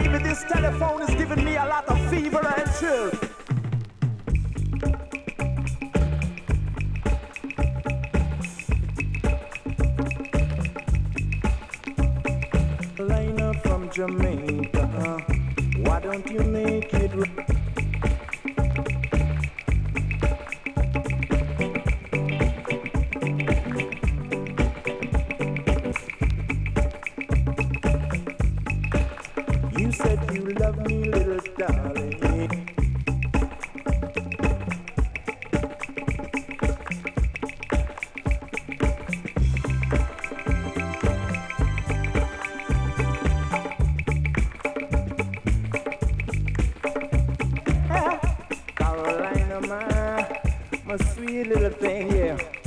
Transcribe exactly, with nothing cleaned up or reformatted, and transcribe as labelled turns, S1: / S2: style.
S1: baby, this telephone is giving me a lot of fever and chill. Liner from Jamaica, why don't you make it right? You said you love me, little darling. Carolina, my, my sweet little thing, yeah.